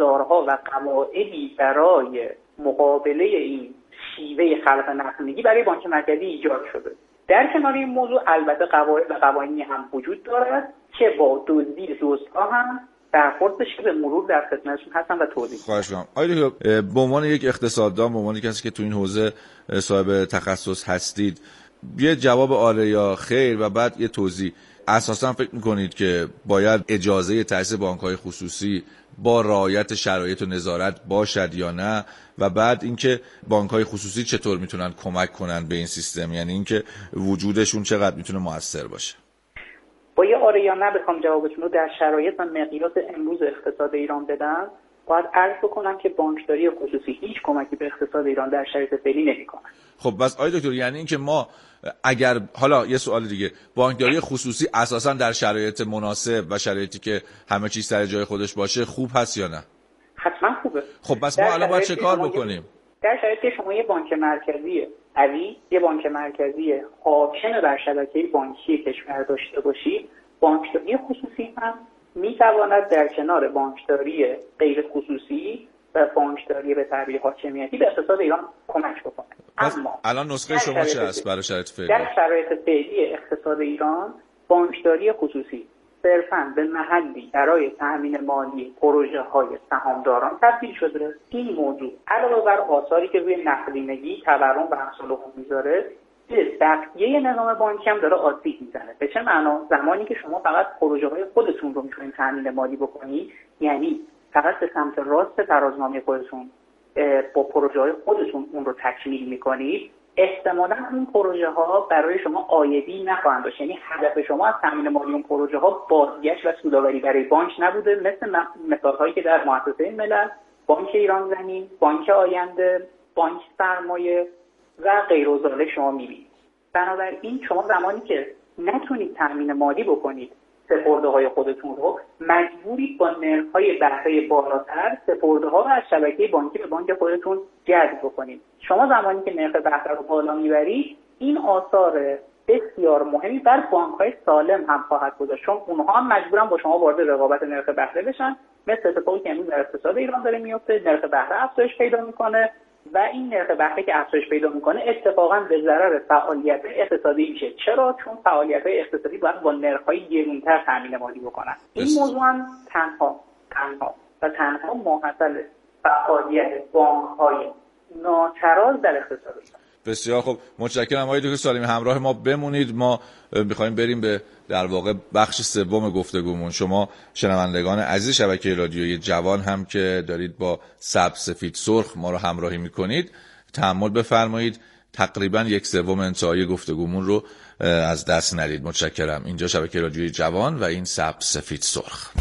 ابزارها و قواعدی برای مقابله این شیوه خلق نقدینگی برای بانک مرکزی ایجاد شده. در کنار این موضوع البته قواعد و قوانینی هم وجود دارد که با دزدی دزدها هم برخورد بشه. به مرور در خدمتتون هستم و توضیح خواهش می‌کنم. آقای دکتر، به عنوان یک اقتصاددان، به عنوان کسی که تو این حوزه صاحب تخصص هستید، یه جواب آره یا خیر و بعد یه توضیح. اساسا فکر می‌کنید که باید اجازه تأسیس بانک‌های خصوصی با رعایت شرایط و نظارت باشد یا نه؟ و بعد اینکه بانک‌های خصوصی چطور میتونن کمک کنن به این سیستم، یعنی اینکه وجودشون چقدر میتونه موثر باشه؟ با یه آره یا نه بخوام جوابتون رو در شرایط و مقیاس امروز اقتصاد ایران بدم، باید عرض بکنم که بانکداری خصوصی هیچ کمکی به اقتصاد ایران در شرایط فعلی نمی‌کنه. خب بس آقای دکتر، یعنی اینکه ما اگر حالا یه سوال دیگه، بانکداری خصوصی اساسا در شرایط مناسب و شرایطی که همه چیز سر جای خودش باشه خوب هست یا نه؟ حتما خوبه. خب بس ما الان باید چه کار بکنیم؟ در شرایطی که شما یه بانک مرکزی قوی، یه بانک مرکزی حاکم بر شبکه بانکی کشور داشته باشید، بانکداری خصوصی هم میتواند در کنار بانکداری غیر خصوصی و بانکداری به تعبیر حاکمیتی به اقتصاد ایران کمک بکنه. اما الان نسخه شما چه است برای شرایط فعلی؟ در شرایط فعلی اقتصاد ایران بانکداری خصوصی صرفاً به محلی برای تأمین مالی پروژه‌های سهامداران تبدیل شده. این موضوع علاوه بر آثاری که روی نقدینگی، تورم و امثال هم میذاره، به بقیه نظام بانکی هم داره آسیب میزنه. به چه معنا؟ زمانی که شما فقط پروژه‌های خودتون رو میتونید تأمین مالی بکنید، یعنی فقط به سمت راست ترازنامه خودتون با پروژه‌های خودتون اون رو تکمیل میکنید، احتمالاً این پروژه ها برای شما عایدی نخواهند داشت. یعنی هدف شما از تامین مالی اون پروژه ها بازگشت و سودآوری برای بانک نبوده، مثل مثال هایی که در مؤسسه ملل، بانک ایران زمین، بانک آینده، بانک سرمایه و غیر و ذالک شما میبینید. بنابراین شما زمانی که نتونید تامین مالی بکنید سپرده‌های خودتون رو، مجبورید با نرخ‌های بهره بالاتر سپرده‌ها رو از شبکه بانکی به بانک خودتون جذب بکنید. شما زمانی که نرخ بهره رو بالا میبرید، این آثار بسیار مهمی بر بانک‌های سالم هم خواهد گذاشت، چون اونها هم مجبورن با شما وارد رقابت نرخ بهره بشن. مثل اتفاقی که امروز در اقتصاد ایران داره میفته، نرخ بهره افزایش پیدا میکنه و این نرخ بهره که افزایش پیدا میکنه اتفاقا به ضرر فعالیت اقتصادی میشه. چرا؟ چون فعالیت‌های اقتصادی باید با نرخ‌های گران‌تر تامین مالی بکنن. این موضوع هم تنها ماحصل فعالیت بانک‌های ناچراز در اقتصاد است. بسیار خوب، متشکرم آقای دکتر سالمی. همراه ما بمونید، ما می‌خوایم بریم به در واقع بخش سوم گفتگومون. شما شنوندگان عزیز شبکه رادیویی جوان هم که دارید با سبز سفید سرخ ما رو همراهی می‌کنید، تحمل بفرمایید تقریباً 1/3 انتهای گفتگومون رو از دست ندید. متشکرم. اینجا شبکه رادیویی جوان و این سبز سفید سرخ.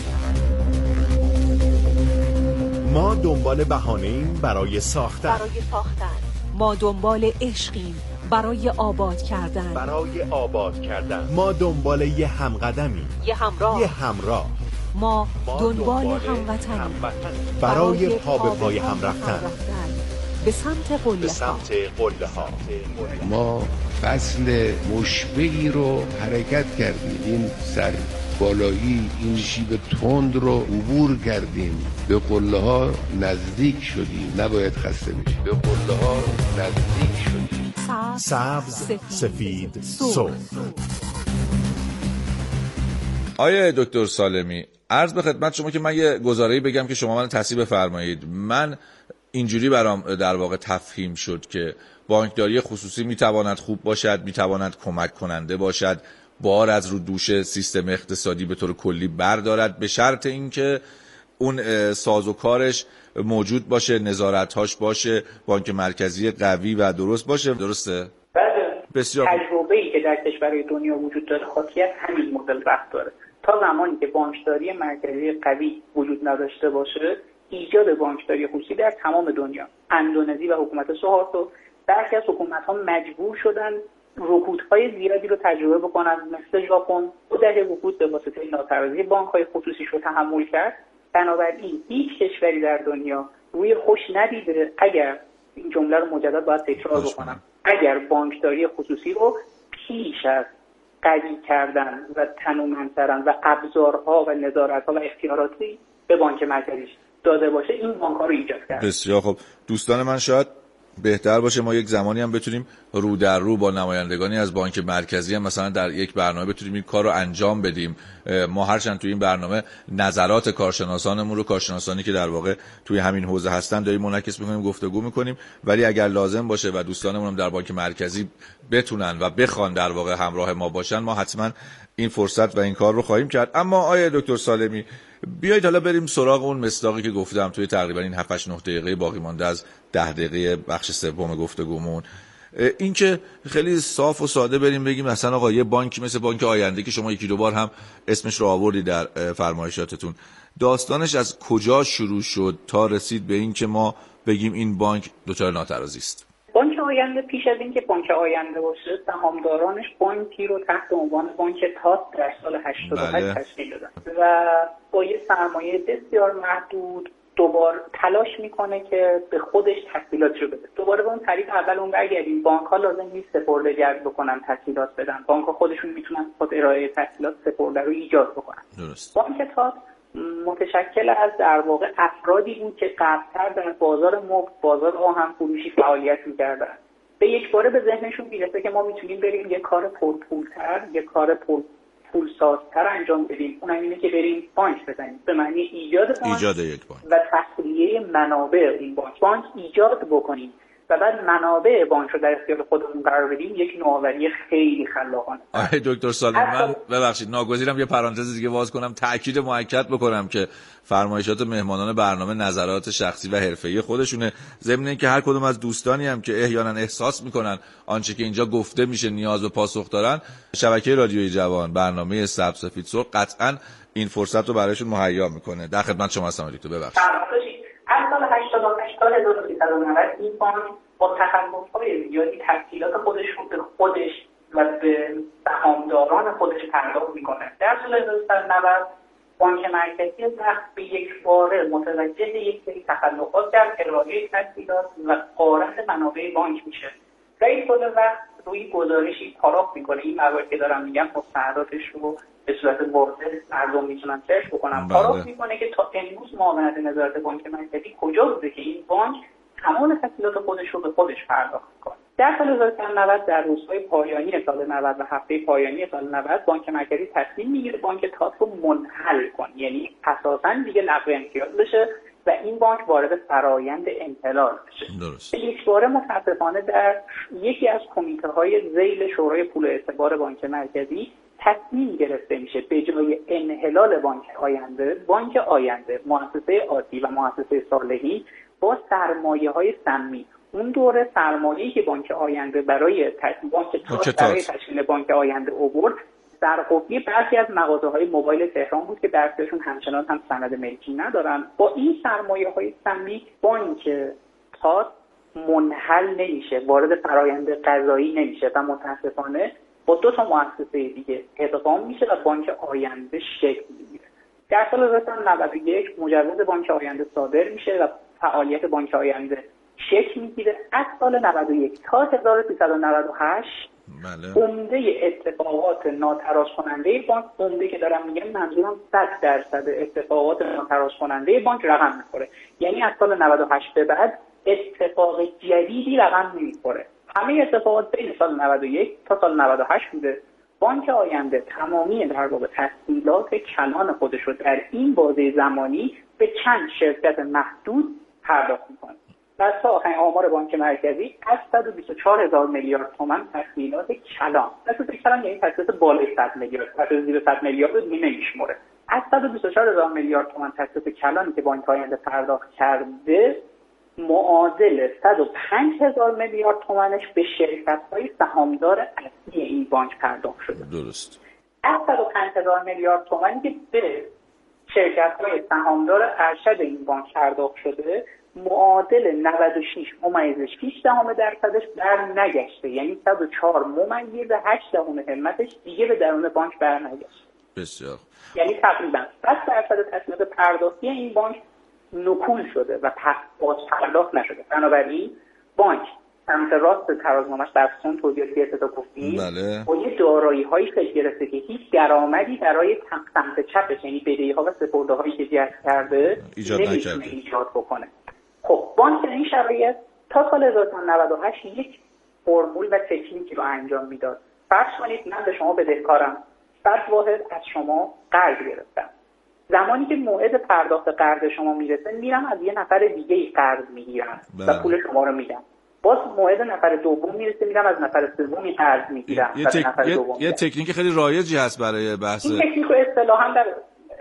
ما دنبال بهانه‌ایم برای ساختن. ما دنبال عشقیم برای آباد کردن. ما دنبال یه همقدمی، یه همراه. ما دنبال هموطنیم برای پا به پای هم رفتن به سمت قله ها. ما فصل مشبهی رو حرکت کردیم، این سر بالایی، این شیب تند رو عبور کردیم، به قله ها نزدیک شدیم. نباید خسته بشیم، به قله ها نزدیک شدیم. سبز سفید سرخ. آیه دکتر سالمی، عرض به خدمت شما که من یه گزاره‌ای بگم که شما من تصحیح بفرمایید. من اینجوری برام در واقع تفهیم شد که بانکداری خصوصی میتواند خوب باشد، میتواند کمک کننده باشد، بار از رو دوش سیستم اقتصادی به طور کلی بردارد، به شرط اینکه اون سازوکارش موجود باشه، نظارت‌هاش باشه، بانک مرکزی قوی و درست باشه. درسته؟ بله. بسیار تجربه‌ای که در کشورهای دنیا وجود داره حاکیت همین مدل رفت داره. تا زمانی که بانکداری مرکزی قوی وجود نداشته باشه، ایجاد بانکداری خصوصی در تمام دنیا، اندونزی و حکومت سوهارتو، برخی از حکومت‌ها مجبور شدن رکودهای زیادی رو تجربه بکنن. مثل ژاپن 2 دهه رکود به واسطه ناتوازی بانک‌های خصوصی رو تحمل کرد. بنابراین هیچ کشوری در دنیا روی خوش ندیده، اگر این جمله رو مجدد باید تکرار بکنم، اگر بانکداری خصوصی رو پیش از قوی کردن و تنومندترن و ابزارها و نظارت‌ها و اختیاراتی به بانک مرکزی داده باشه این بانک‌ها رو ایجاد کرده. بسیار خب دوستان من، شاید بهتر باشه ما یک زمانی هم بتونیم رو در رو با نمایندگانی از بانک مرکزی هم مثلا در یک برنامه بتونیم این کار رو انجام بدیم. ما هرچند توی این برنامه نظرات کارشناسانمون رو، کارشناسانی که در واقع توی همین حوزه هستن، داریم منعکس می‌کنیم، گفتگو می‌کنیم، ولی اگر لازم باشه و دوستانمون هم در بانک مرکزی بتونن و بخوان در واقع همراه ما باشن، ما حتما این فرصت و این کار رو خواهیم کرد. اما آقای دکتر سالمی، بیایید حالا بریم سراغ اون مصداقی که گفتم توی تقریبا این 7-8-9 دقیقه باقی مانده از 10 دقیقه بخش سوم گفتگومون. این که خیلی صاف و ساده بریم بگیم مثلا آقا یه بانکی مثل بانک آینده که شما یکی دو بار هم اسمش رو آوردی در فرمایشاتتون، داستانش از کجا شروع شد تا رسید به این که ما بگیم این بانک دچار ناترازی است؟ بانک آینده پیش از اینکه بانک آینده باشه، سهامدارانش بانکی رو تحت عنوان بانک تات در سال 88 تشکیل دادن و با یه سرمایه بسیار محدود دوباره تلاش میکنه که به خودش تسهیلات رو بده. دوباره به اون تعریف اول اون برگردیم، بانک ها لازم نیست سپرده جذب بکنن تسهیلات بدن، بانک ها خودشون میتونن خود ارائه تسهیلات سپرده رو ایجاد بکنن. درست. بانک تات متشکل از در واقع افرادی بود که قبل‌تر در بازار مبل، بازار آهن فروشی فعالیت می‌کردن. به یک باره به ذهنشون میرسه که ما میتونیم بریم یک کار پرپولتر، یک کار پولسازتر انجام بدیم. اون اینه که بریم بانک بزنیم، به معنی ایجاد یک بانک و تخلیه منابع این بانک ایجاد بکنیم و بعد منابع بانک رو در اختیار خودمون قرار بدیم. یک نوآوری خیلی خلاقانه. آقای دکتر سالمی، من ببخشید ناگزیرم یه پرانتز دیگه باز کنم، تاکید مؤکد بکنم که فرمایشات مهمانان برنامه نظرات شخصی و حرفه‌ای خودشونه، ضمن اینکه هر کدوم از دوستانی هم که احیانا احساس میکنن آنچه که اینجا گفته میشه نیاز به پاسخ دارن، شبکه رادیوی جوان برنامه سبز سفید سرخ قطعاً این فرصت رو برایشون مهیا میکنه. در خدمت شما هستم دکتر. ببخشید. از سال 88 تا 1390 این بانک با تخلف‌های زیادی تسهیلات خودش رو به خودش و به سهامداران خودش پرداخت میکنه. در سال 1390 بانک مرکزی وقت به یک باره متوجه یک سری تخلفات در ارائه تسهیلات و غارت منابع بانک میشه. در طول وقت روی گزارشی پاراف میکنه. این موارد که دارم میگم مستنداتش رو به صورت واضح مردم میتونن سرچ بکنن. پاراف میکنه که تا امروز معاونت نظارت بانک مرکزی کجا بوده که این بانک تمام تسهیلات خودش رو به خودش پرداخت کنه. در سال 1990 در روزهای پایانی سال 90 و هفته پایانی سال 90 بانک مرکزی تصمیم میگیره بانک تات رو منحل کنه، یعنی اساساً دیگه لغو امتیاز بشه و این بانک وارد فرایند انحلال بشه. درست. یک باره متاسفانه در یکی از کمیته‌های ذیل شورای پول اعتبار بانک مرکزی تصمیم گرفته میشه به جای انحلال بانک آینده مؤسسه عادی و مؤسسه صالحی با سرمایه‌های سمی، اون دوره سرمایه‌ای که بانک آینده برای تشکیل بانک آینده آورد سرقفلی برخی از مغازه‌های موبایل تهران بود که برخیشون همچنان هم سند ملکی ندارن. با این سرمایه‌های سمی بانک تات منحل نمیشه، وارد فرایند قضایی نمیشه و متاسفانه با دو تا مؤسسه دیگه ادغام میشه و بانک آینده شکل میگیره. در سال 1991 مجوز بانک آینده صادر میشه و فعالیت بانک آینده شکل میگیره. از سال 91 تا 1398 عمده اتفاقات ناتراز کننده بانک، عمده که دارم میگم منظورم 100% اتفاقات ناتراز کننده بانک رقم میخوره، یعنی از سال 98 به بعد اتفاق جدیدی رقم نمیخوره. همه اتفاقات بین سال 91 تا سال 98 بوده. بانک آینده تمامی در واقع تسهیلات کلان خودش رو در این بازه زمانی به چند شرکت محدود پرداخت میکنه. در تا آخرین آمار بانک مرکزی از 124,000 میلیارد تومان تسهیلات کلان. تسهیلات کلان یعنی تسهیلات بالای 100 میلیارد، تسهیلات زیر 100 میلیارد رو نمیشمره. از 124,000 میلیارد تومان تسهیلات کلانی که بانک آینده پرداخت کرده، معادل 105,000 میلیارد تومانش به شرکت‌های سهامدار اصلی این بانک پرداخت شده. درست. از 105,000 میلیارد تومانی که به شرکت‌های سهامدار ارشد این بانک پرداخت شده، معادل 96.6% بر نگشته، یعنی 104.8 همتش دیگه به درون بانک بر نگشته. بسیار. یعنی تقریبا 100% تسهیلات پرداختی این بانک نکول شده و باز پرداخت نشده. بنابراین بانک سمت راست ترازنامه‌اش در سون توضیحاتی که ابتدا گفتیم بله. با یه دارایی‌هایی شکل گرفته که هیچ درآمدی برای سمت چپش، یعنی بدهی‌ها و سپرده‌هایی که جذب کرده نمی‌تونه ایجاد بکنه. خب بانک در این شرایط تا سال 1998 یک فرمول و تکنیکی رو انجام میداد. فرض کنید من به شما بدهکارم، فرض واحد از شما قرض گرفتم. زمانی که موعد پرداخت قرض شما میرسه میرم از یه نفر دیگه قرض میگیرم و پول شما رو میدم. باز موعد نفر دوم میرسه میرم از نفر سومی قرض میگیرم. یه تکنیک خیلی رایجی هست برای بحث. این تکنیک رو اصطلاحاً در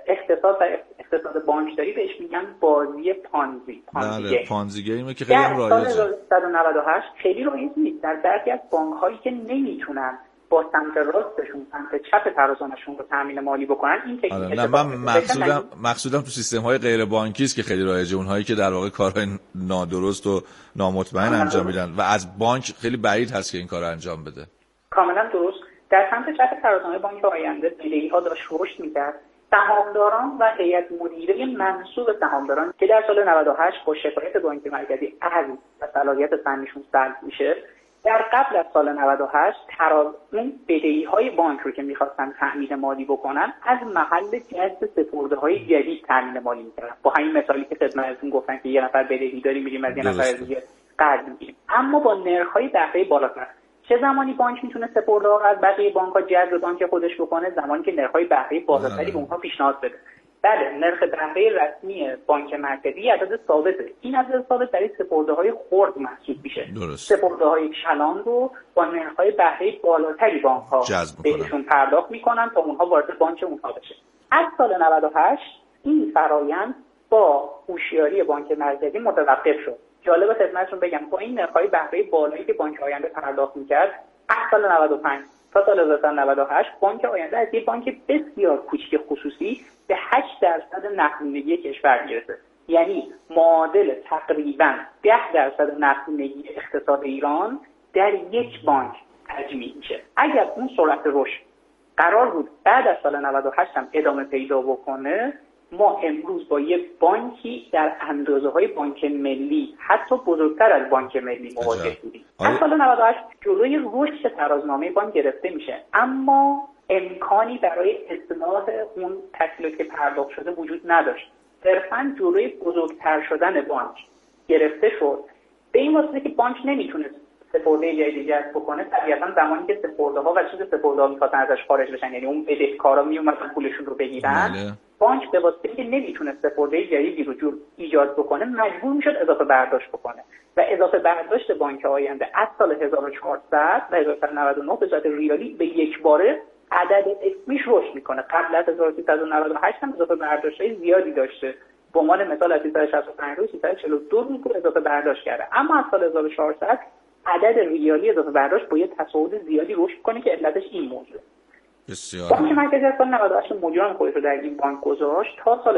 اقتصاد بانکداری بهش میگن بازی پانزی. بله، پانزی گیمه که خیلی رایجه. سال 1998 خیلی رایج نیست. در برخی از بانک‌هایی که نمیتونن با سمت راستشون سمت چپ ترازنامه‌شون رو تامین مالی بکنن این تکنیک. نه من مقصودم تو سیستم‌های غیر بانکی است که خیلی رایجه، اونهایی که در واقع کارهای نادرست و نامطمئن انجام میدن و از بانک خیلی بعید هست که این کارو انجام بده. کاملا درست. در سمت چپ ترازنامه بانک آینده بدهی‌ها داشت رشد می‌کرد. سهامداران و هیئت مدیره منصوب سهامداران که در سال 98 با شکایت بانک مرکزی عزل و صلاحیت فنیشون سلب میشه، در قبل از سال 98 اون بدهی‌های بانک رو که می‌خواستن تأمین مالی بکنن از محل جذب سپرده‌های جدید تأمین مالی می‌کردن. با همین مثالی که خدمتتون گفتن که یه نفر بدهی داری می‌ریم از یه نفر دیگه قرض می‌گیریم، اما با نرخ‌های بهره بالاتر. چه زمانی بانک میتونه سپرده‌ها از بقیه بانک‌ها جذب بانک خودش بکنه؟ زمانی که نرخ‌های بهره بالاتری به اونها پیشنهاد بده. بله، نرخ بهره رسمی بانک مرکزی عدد ثابته. این عدد ثابت برای سپرده‌های خرد محسوب میشه. سپرده‌های کلان رو با نرخ‌های بهره بالاتری بانک‌ها بهشون پرداخت میکنن تا اونها وارد بانک اونها بشه. از سال 98 این فرآیند با هوشیاری بانک مرکزی متوقف شد. جالب خدمتتون بگم با این نرخ‌های بهره بالایی که بانک آینده پرداخت می‌کرد از سال 95 تا سال 1998 بانک آینده از یک بانک بسیار کوچک خصوصی به 8% نقدینگی کشور میرسه. یعنی معادل تقریباً 10% نقدینگی اقتصاد ایران در یک بانک تجمیع میشه. اگر اون سرعت رشد قرار بود بعد از سال 98 هم ادامه پیدا بکنه، ما امروز با یه بانکی در اندازه‌های بانک ملی حتی بزرگتر از بانک ملی مواجه بودیم. از سال 98 جلوی رشد ترازنامه بانک گرفته میشه، اما امکانی برای اصلاح اون تسهیلاتی که پرداخت شده وجود نداشت. صرفاً جلوی بزرگتر شدن بانک گرفته شد. به این واسطه که بانک نمیتونست سپرده جدید جذب بکنه، طبیعتاً زمانی که سپرده‌ها و چیز سپرده‌ها می‌خواستن ازش خارج بشن، یعنی اون بدهکارا میومدن پولشون رو بگیرن، بانک به واسطه که نمیتونه سپرده جدیدی رو ایجاد بکنه مجبور میشد اضافه برداشت بکنه و اضافه برداشت بانک آینده از سال 1400 و 1399 به صورت ریالی به یک باره عدد اسمیش رشد میکنه. قبل از 1398 هم اضافه برداشت‌های زیادی داشته. به عنوان مثال از 365 روز 342 روز اضافه برداشت کرده، اما از سال 1400 عدد ریالی اضافه برداشت با یه تصاعد زیادی رشد میکنه که علتش این موضوع. بسیار. بانک مرکزی از سال 98 مدیران خودش رو در این بانک گذاشت. تا سال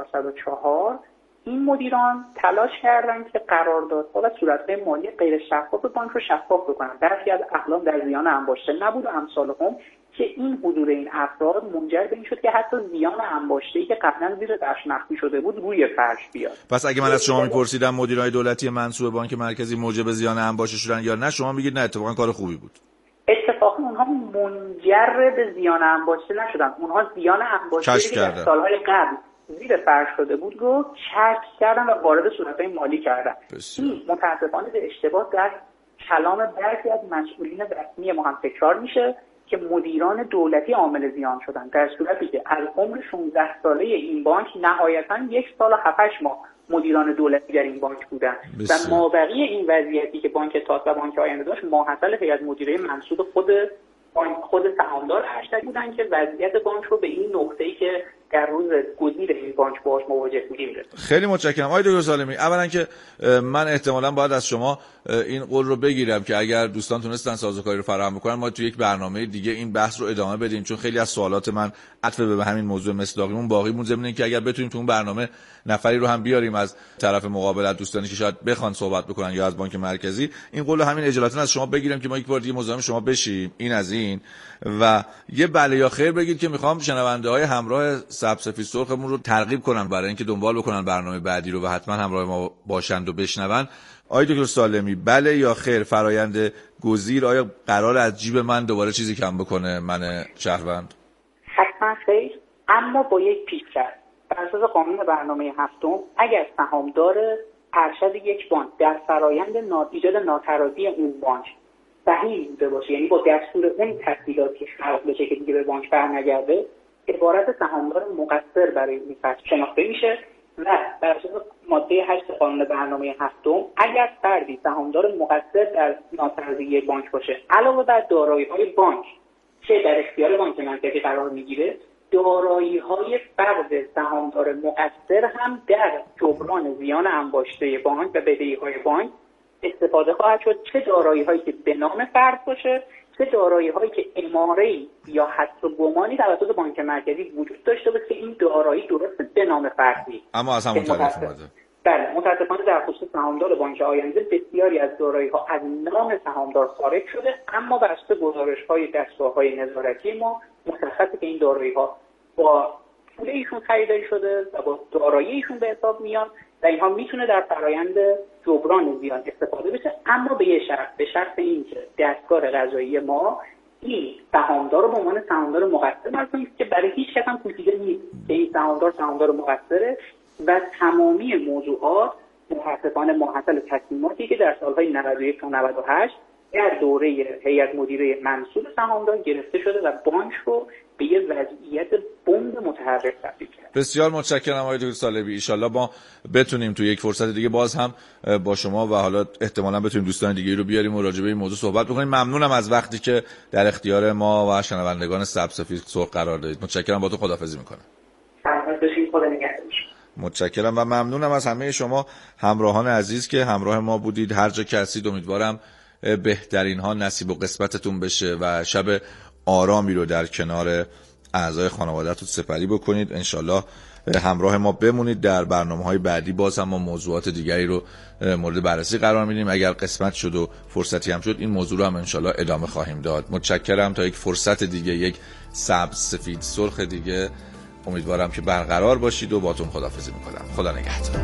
1404 این مدیران تلاش کردند که قراردادها و صورتهای مالی غیر شفاف بانک رو شفاف بکنن. برخی از اقلام در زیان انباشته نبود و امثالهم که این حضور این افراد منجر به این شد که حتی زیان انباشته‌ای که قبلا زیر فرش مخفی شده بود روی فرش بیاد. پس اگه من از شما میپرسیدم مدیرای دولتی منصوب بانک مرکزی موجب زیان انباشته شدن یا نه، شما میگید نه، اتفاقا کار خوبی بود. اتفاقا اونها منجر به زیان انباشته نشدن. اونها زیان انباشته که در سالهای قبل زیر فرش شده بود رو کشف کردن و وارد صورتهای مالی کردن. این متاسفانه به اشتباه در کلام برخی از مسئولین رسمی ما هم تکرار میشه که مدیران دولتی عامل زیان شدن، در صورتی که از عمر 16 ساله این بانک نهایتاً 1 سال و 7 ماه مدیران دولتی در این بانک بودن و مابقی این وضعیتی که بانک تاس و بانک آینده داشت ماحصل هیئت مدیره منصوب خود سهامدار ارشد بودن که وضعیت بانک رو به این نقطه‌ای که در روز گزیر این بانک باهاش مواجه بودیم رسوند. خیلی متشکرم آقای دکتر سالمی. اولا که من احتمالاً باید از شما این قول رو بگیرم که اگر دوستان تونستن سازوکاری رو فراهم بکنن ما تو یک برنامه دیگه این بحث رو ادامه بدیم، چون خیلی از سوالات من عطف به همین موضوع مصداقیمون باقی مون، ضمن اینکه اگر بتونیم تو اون برنامه نفری رو هم بیاریم از طرف مقابل از دوستانی که شاید بخوان صحبت بکنن یا از بانک مرکزی، این قول همین اجالتا از شما بگیرم که ما یک بار دیگه مزاحم شما بشیم. این از این و یه بله یا خیر بگید که میخوام شنونده‌های همراه سبز سفید سرخمون رو ترغیب کنم برای اینکه دنبال بکنن برنامه بعدی رو و حتما همراه ما باشند و بشنون. آقای دکتر سالمی، بله یا خیر فرایند گزیر آیا قرار از جیب من دوباره چیزی کم بکنه من شهروند؟ حتما خیر، اما با یک پیش‌فرض. بر اساس قانون برنامه هفتم اگر سهامدار ارشد یک بانک در فرایند ایجاد ناترازی اون بانک صحیح بوده باشه، یعنی با دستور اون تسهیلاتی خلق بشه که دیگه به بانک برنگرده، عبارت سهامدار مقصر برای این فصل شناخته میشه و بر اساس ماده 8 قانون برنامه هفتم اگر فردی سهامدار مقصر در ناترازی یک بانک باشه علاوه بر دارایی‌های بانک که در اختیار بانک مرکزی قرار میگیره، دارایی‌های فرد سهامدار مقصر هم در جبران زیان انباشته بانک و بدهی‌های بانک استفاده خواهد شد، چه دارایی‌هایی که به نام فرد باشه، چه دارایی‌هایی که اماره‌ای یا حدس و گمانی توسط بانک مرکزی وجود داشته باشه که این دارایی درست به نام فردی اما از همون طرف اومده. بله، متأسفانه در خصوص سهامدار بانک آینده بسیاری از دارایی‌ها از نام سهامدار خارج شده، اما بر اساس گزارش‌های دستگاه‌های نظارتی ما مشخصه که این دارایی‌ها با پول ایشون خریداری شده و با دارایی ایشون به حساب میاد و اینها میتونه در فرایند جبران زیان استفاده بشه، اما به شرط اینکه دستگاه قضایی ما این سهامدار رو به عنوان سهامدار مقصر معرفی که برای هیچ کس هم پوشیده نیست که این سهامدار مقصره و تمامی موضوعات متأسفانه ماحصل تصمیماتی که در سالهای 91 تا 98 در دوره هیئت مدیره منصوب سهامدار گرفته شده و بانک رو به یه وضعیت بمب متحرک تبدیل کرد. بسیار متشکرم آقای دکتر سالمی. ان شاءالله ما بتونیم تو یک فرصت دیگه باز هم با شما و حالا احتمالاً بتونیم دوستان دیگه رو بیاریم و راجع به این موضوع صحبت بکنیم. ممنونم از وقتی که در اختیار ما و شنوندگان سبز سرخ قرار دادید. متشکرم، با تو خداحافظی میکنم. متشکرم و ممنونم از همه شما همراهان عزیز که همراه ما بودید. هر جا که هستید امیدوارم بهترین ها نصیب و قسمتتون بشه و شب آرامی رو در کنار اعضای خانواده‌تون سپری بکنید. انشالله همراه ما بمونید. در برنامه‌های بعدی باز هم ما موضوعات دیگری رو مورد بررسی قرار میدیم. اگر قسمت شد و فرصتی هم شد این موضوع رو هم انشالله ادامه خواهیم داد. متشکرم. تا یک فرصت دیگه، یک سبز سفید سرخ دیگه، امیدوارم که برقرار باشید و باتون خداحافظی میکنم. خدا نگهدار.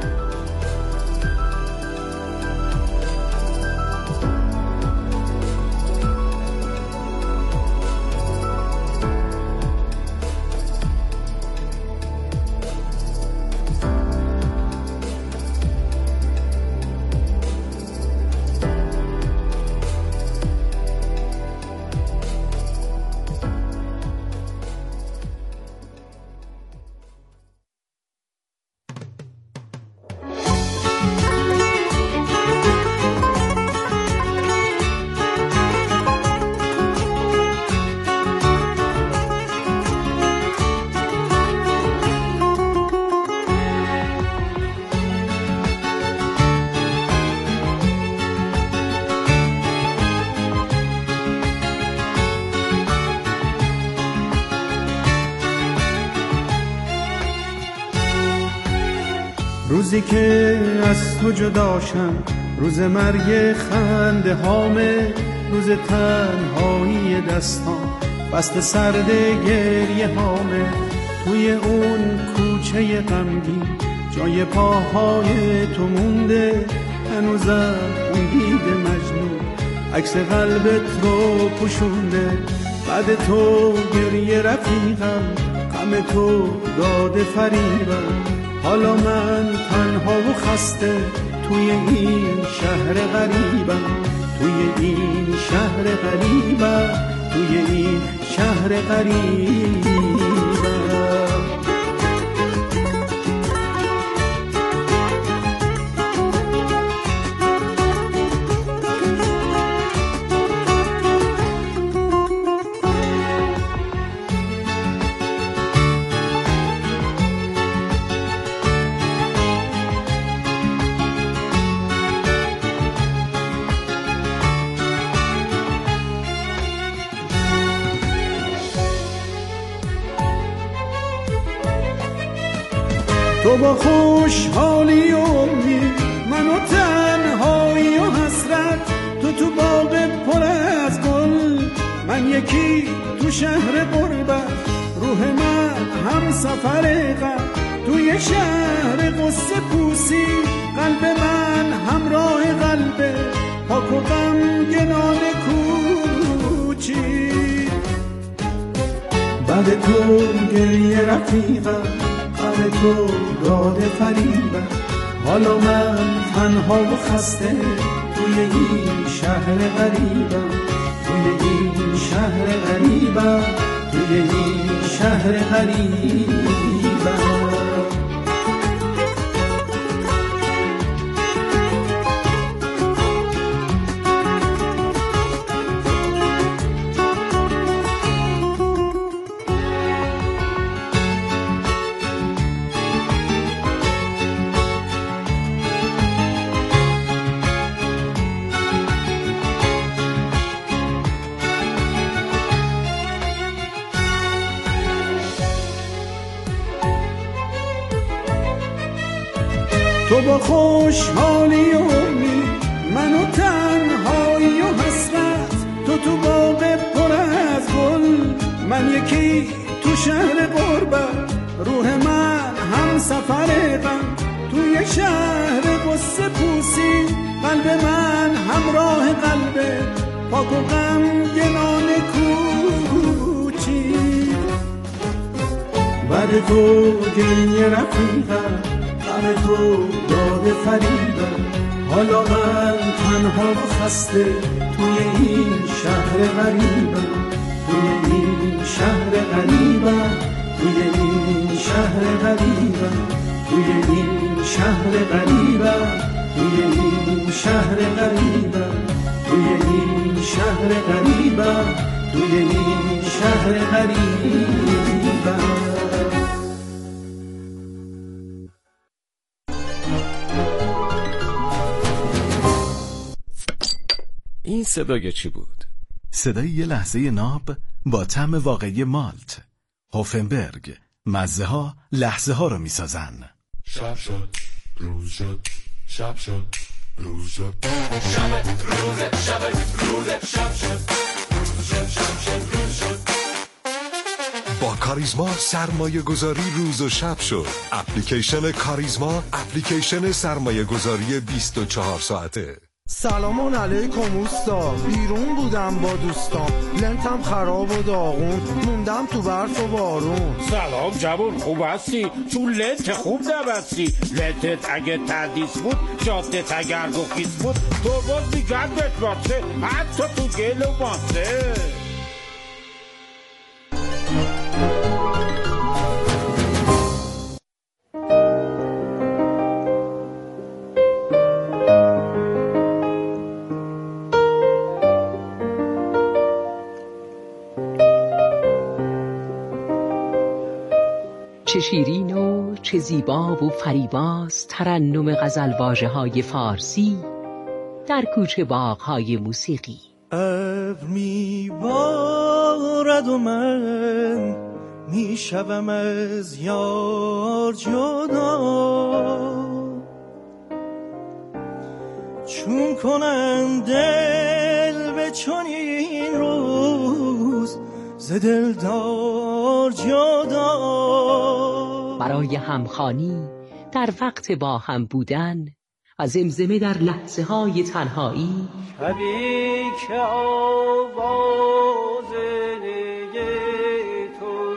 روزی که از تو جداشم، روز مرگ خنده هامه، روز تنهایی دستان بست سرد گریه هامه. توی اون کوچه غمگین جای پاهای تو مونده، هنوزم اون دید مجنون عکس قلبت رو پوشونده. بعد تو گریه رفیقم، غم تو داده فریبم. حالا من تنها و خسته توی این شهر غریبم، توی این شهر غریبم، توی این شهر غریبم. تو با خوشحالی و امید، من و تنهایی و حسرت. تو باغ پر از گل، من یکی تو شهر غربت. روح من هم سفر غم، توی شهر قصه پوسی. قلب من همراه قلب پاک و غمگنان کوچی. بعد تو گریه رفیقم، غم تو داده فریبم، حالا من تنها و خسته توی این شهر غریبم، توی این شهر غریبم، توی این شهر غریبم. تو با خوشحالی و امید، من و تنهایی و حسرت، تو باغ پر از گل، من یکی تو شهر غربت، روح من هم سفر غم، توی شهر قصه پوسی، قلب من همراه قلب پاک و غمگنان کوچی. بعد تو گریه رفیقم، غم تو داده فریبم، حالا من تنها و خسته توی این شهر غریبم، توی این شهر غریبم، توی این شهر غریبم، توی این شهر غریبم، توی این شهر غریبم، توی این شهر غریبم، توی این شهر غریبم. این صدای چی بود؟ صدای یه لحظه ناب با طعم واقعی مالت. هوفنبرگ، مزه ها لحظه ها رو میسازن. شب شد، روز شد، شب شد، روز شد، شب روز، شب روز، شب شد، روز شد، شب شد، روز شد. با کاریزما سرمایه گذاری روز و شب شد. اپلیکیشن کاریزما، اپلیکیشن سرمایه گذاری 24 ساعته. سلام علیکم اوستا، بیرون بودم با دوستام، لنتم خراب و داغون، موندم تو برف و بارون. سلام جوون، خوب هستی؟ چون لنت خوب نبستی. لنتت اگه تردیس بود، جادت اگر گفیس بود، تو باز میگردت باسه، حتی تو گل و باسه. چه شیرین و چه زیبا و فریباست ترنم غزلواژه‌های فارسی در کوچه باغ‌های موسیقی. ابر میبارد و من میشوم از یار جدا، چون کنم دل به چنین روز ز دلدار جدا. برای همخوانی در وقت با هم بودن و زمزمه در لحظه های تنهایی، شبی که آواز نی تو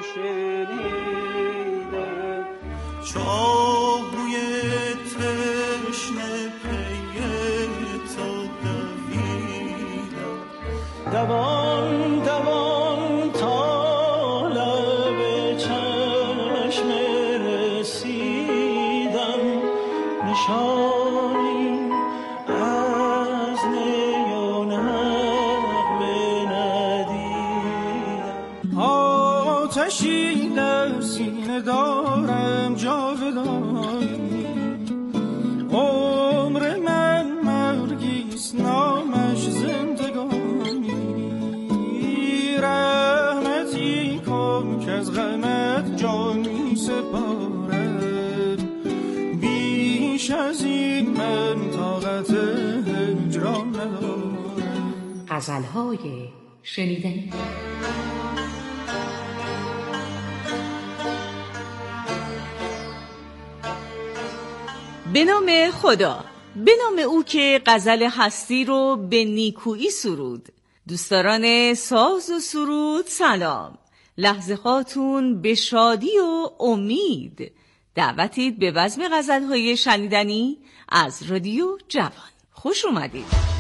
شنیدم، چاهوی تشنه پی تو دویدم، دوان دوان تا لب چشم رسیدم، نشانی از نی و نغمه ندیدم. آتشی در سینه دارم جاودانی، عمر من مرگیست نامش زندگانی، رحمتی کن که از غمت جان می سپارم، بیش از این من طاقت هجران ندارم. غزل‌های شنیدنی. به نام خدا. به نام او که غزل هستی رو به نیکویی سرود. دوستداران ساز و سرود سلام. لحظه هاتون به شادی و امید. دعوتید به بزم غزل‌های شنیدنی از رادیو جوان. خوش اومدید.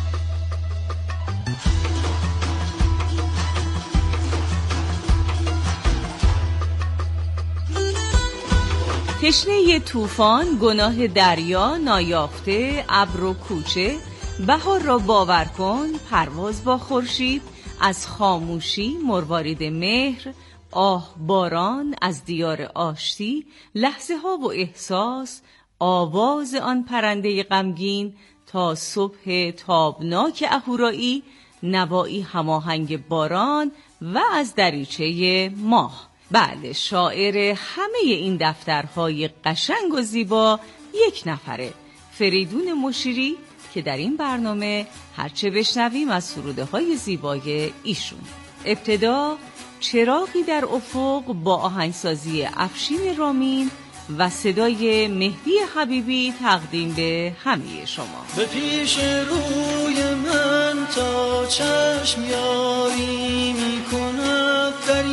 تشنه طوفان، گناه دریا، نایافته، ابر و کوچه، بهار را باور کن، پرواز با خورشید، از خاموشی، مروارید مهر، آه باران، از دیار آشتی، لحظه ها و احساس، آواز آن پرنده غمگین، تا صبح تابناک اهورایی، نوایی هماهنگ باران و از دریچه ماه. بله، شاعر همه این دفترهای قشنگ و زیبا یک نفره، فریدون مشیری، که در این برنامه هرچه بشنویم از سروده های زیبای ایشون. ابتدا چراغی در افق با آهنگسازی افشین رامین و صدای مهدی حبیبی تقدیم به همه شما. به پیش روی من تا چشم یاری می کند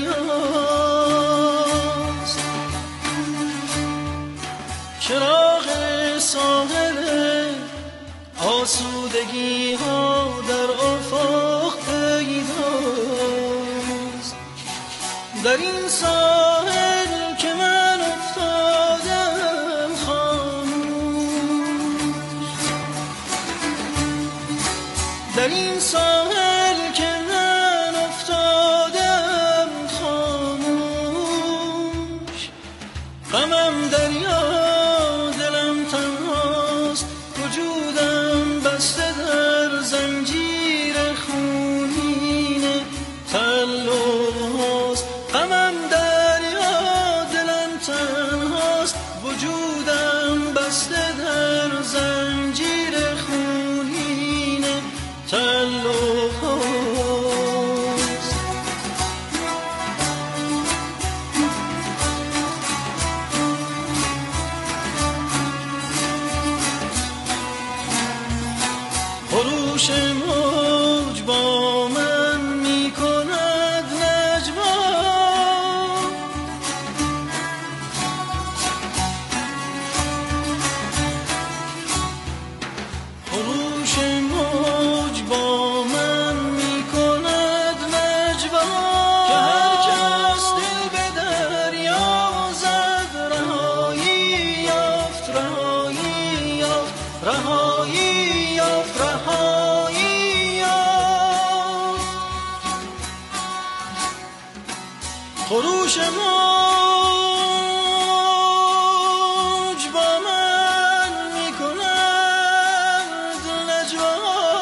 دریاست، چراغ ساحل آسودگی ها در افق پیداست. در این ساحل که من افتادم خاموش، در این ساحل که من افتادم خاموش، غمم دریا دلم تنهاست، وجودم بسته در زنجیر خونین تعلق‌هاست. غمم دریا دلم تنهاست، وجودم بسته در زنجیر خونین تعلق‌هاست. خروش موج با من می کند نجوا، خروش موج با من می کند نجوا، که هر کس دل به دریا زد رهایی یافت، رهایی یافت، رهایی یافت، رهایی یافت. خروش موج با من می کند نجوا،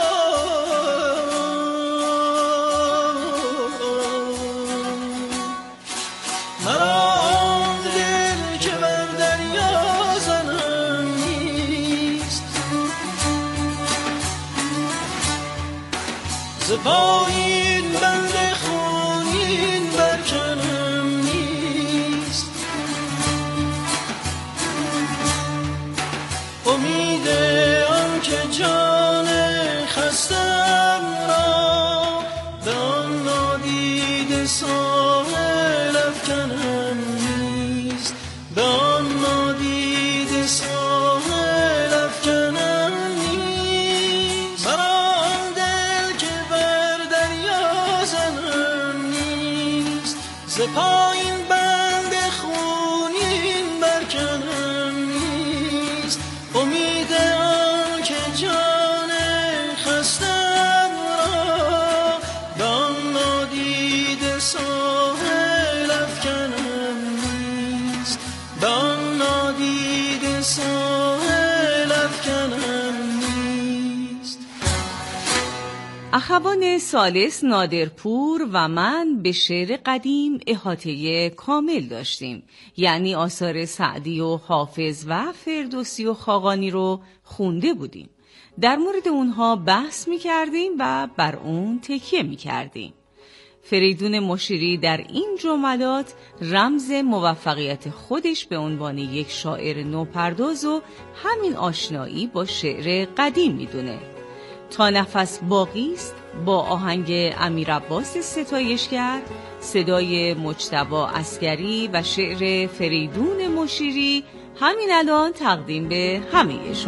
مرا آن دل که بر دریا زنم نیست، ز پایین بند خونین برکنم نیست. امید آن که جان خستم را به آن نادیده ساحل افکنم نیست، به آن نادیده ساحل افکنم نیست. مرا آن دل که بر دریا زنم نیست، ز پایین بند خونین برکنم نیست. امید آن که جان خستم را به آن نادیده ساحل افکنم نیست، به آن نادیده ساحل افکنم نیست. اخوان ثالث نادرپور و من به شعر قدیم احاطه کامل داشتیم، یعنی آثار سعدی و حافظ و فردوسی و خاقانی رو خونده بودیم. در مورد اونها بحث می کردیم و بر اون تکیه می کردیم. فریدون مشیری در این جملات رمز موفقیت خودش به عنوان یک شاعر نوپرداز و همین آشنایی با شعر قدیم میدونه. تا نفس باقی است با آهنگ امیر عباس ستایشگر، صدای مجتبی عسگری و شعر فریدون مشیری همین الان تقدیم به همه شما.